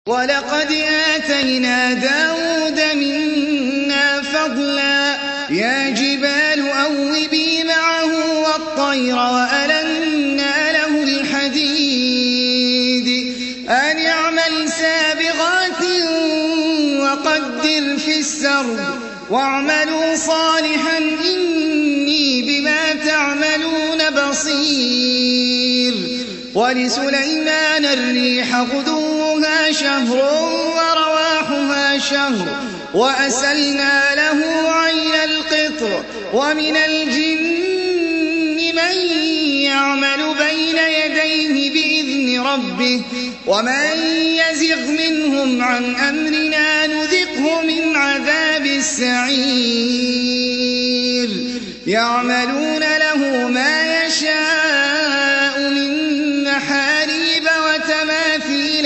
وَلَقَدْ آتَيْنَا دَاوُودَ مِنَّا فَضْلًا ۖ يَا جِبَالُ أَوِّبِي مَعَهُ وَالطَّيْرَ وَأَلَنَّا لَهُ الْحَدِيدَ أَنِ اعْمَلْ سَابِغَاتٍ وَقَدِّرْ فِي السَّرْدِ وَاعْمَلُوا صَالِحًا إِنِّي بِمَا تَعْمَلُونَ بَصِيرٌ. وَلِسُلَيْمَانَ الرِّيحَ غُدُوُّهَا شَهْرٌ وَرَوَاحُهَا شَهْرٌ وَأَسَلْنَا لَهُ عَيْنَ الْقِطْرِ ۖ وَمِنَ الْجِنِّ مَن يَعْمَلُ بَيْنَ يَدَيْهِ بِإِذْنِ رَبِّهِ ۖ وَمَن يَزِغْ مِنْهُمْ عَنْ أَمْرِنَا نُذِقْهُ مِنْ عَذَابِ السَّعِيرِ. يَعْمَلُونَ لَهُ مَا يَشَاءُ مِن مَّحَارِيبَ وَتَمَاثِيلَ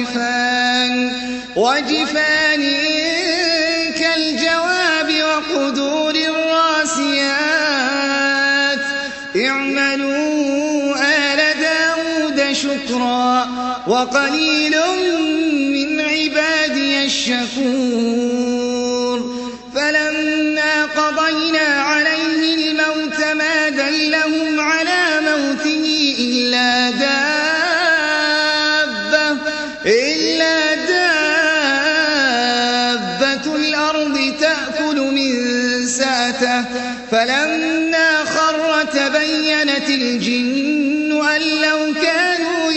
وَجِفَانٍ كَالْجَوَابِ وَقُدُورٍ رَّاسِيَاتٍ. اعْمَلُوا آلَ دَاوُودَ شُكْرًا وَقَلِيلٌ مِّنْ عِبَادِيَ الشَّكُورُ. فَلَمَّا قَضَيْنَا عَلَيْهِ الْمَوْتَ مَا دَلَّهُمْ عَلَىٰ مَوْتِهِ إِلَّا دَابَّةُ الْأَرْضِ تَأْكُلُ مِن سَأَتَهُ. فَلَمَّا خَرَّ تَبَيَّنَتِ الْجِنُّ أَن لَّوْ كَانُوا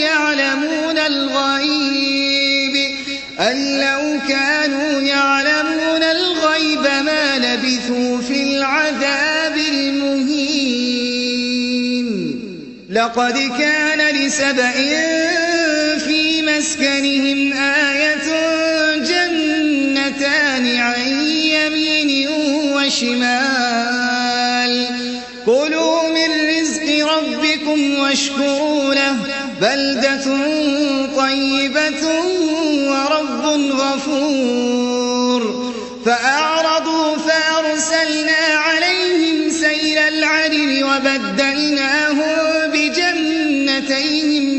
يَعْلَمُونَ الْغَيْبَ مَا لَبِثُوا فِي الْعَذَابِ الْمُهِينِ. لَقَدْ كَانَ لِسَبَإٍ فِي مَسْكَنِهِمْ آيَةٌ جَنَّتَانِ عَن يَمِينٍ وَشِمَالٍ كُلُوا مِن رِّزْقِ رَبِّكُمْ وَاشْكُرُوا لَهُ بَلْدَةٌ طَيِّبَةٌ وَرَبٌّ غَفُورٌ. فَأَعْرَضُوا فَأَرْسَلْنَا عَلَيْهِمْ سَيْلَ الْعَرِمِ وَبَدَّلْنَاهُم بِجَنَّتَيْهِمْ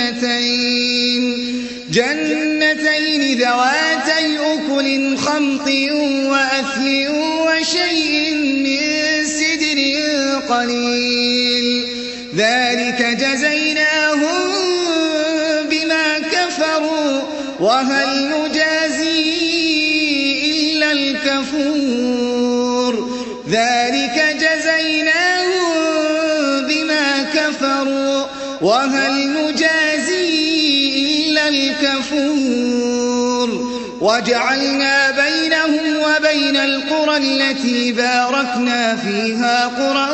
جَنَّتَيْنِ ذَوَاتَيْ أُكُلٍ خَمْطٍ وَأَثْلٍ وَشَيْءٍ مِّن سِدْرٍ قَلِيلٍ. ذَٰلِكَ جَزَيْنَاهُم بِمَا كَفَرُوا ۖ وَهَلْ نُجَازِي إِلَّا الْكَفُورَ. ذَٰلِكَ جَزَيْنَاهُم بِمَا كَفَرُوا ۖ وَهَلْ نُجَازِي إِلَّا الْكَفُورَ. وَجَعَلْنَا بَيْنَهُمْ وَبَيْنَ الْقُرَى الَّتِي بَارَكْنَا فِيهَا قُرًى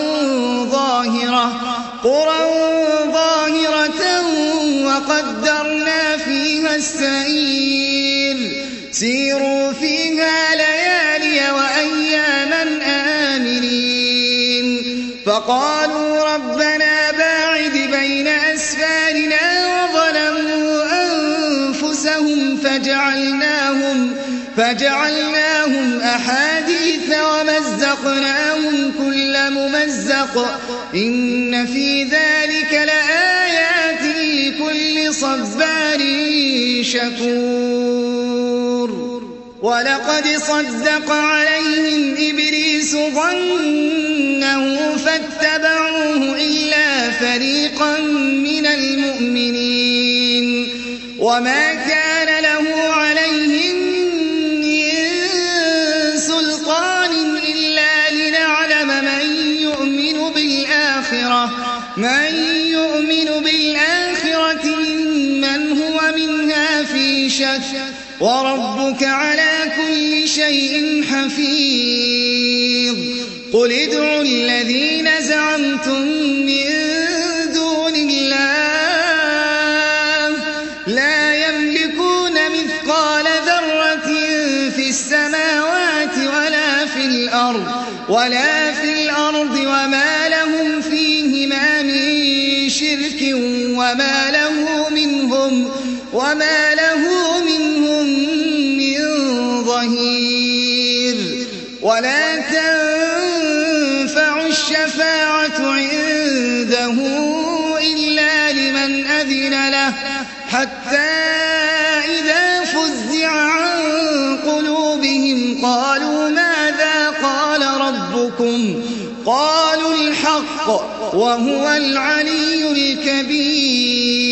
ظَاهِرَةً وَقَدَّرْنَا فِيهَا السَّيْرَ. سِيرُوا فِيهَا لَيَالِيَ وَأَيَّامًا آمِنِينَ. فَقَالُوا رَبَّنَا بَاعِدْ بَيْنَ أَسْفَارِنَا وَظَلَمُوا أَنفُسَهُمْ فَجَعَلْنَاهُمْ أَحَادِيثَ وَمَزَّقْنَاهُمْ كُلَّ مُمَزَّقٍ إِنَّ فِي ذَٰلِكَ لَآيَاتٍ لِّكُلِّ صَبَّارٍ شَكُورٍ. وَلَقَدْ صَدَّقَ عَلَيْهِمْ إِبْلِيسُ ظَنَّهُ فَاتَّبَعُوهُ إِلَّا فَرِيقًا مِّنَ الْمُؤْمِنِينَ. وَمَا كَانَ له عَلَيْهِم مِّن سُلْطَانٍ إِلَّا لِنَعْلَمَ مَن يُؤْمِنُ بِالْآخِرَةِ مِمَّنْ هُوَ مِنْهَا فِي شَكٍّ ۗ وَرَبُّكَ عَلَىٰ كُلِّ شَيْءٍ حَفِيظٌ. قُلِ ادْعُوا الَّذِينَ زَعَمْتُم مِّن دُونِ اللَّهِ لَا يَمْلِكُونَ مِثْقَالَ ذَرَّةٍ فِي السَّمَاوَاتِ وَلَا في الْأَرْضِ وَمَا لَهُمْ فِيهِمَا مِن شِرْكٍ وَمَا لَهُ مِنْهُم مِّن ظَهِيرٍ. وَلَا تَنفَعُ الشَّفَاعَةُ عِندَهُ إِلَّا لِمَنْ أَذِنَ لَهُ حَتَّىٰ إِذَا بهم قالوا ماذا قال ربكم قالوا الحق وهو العلي الكبير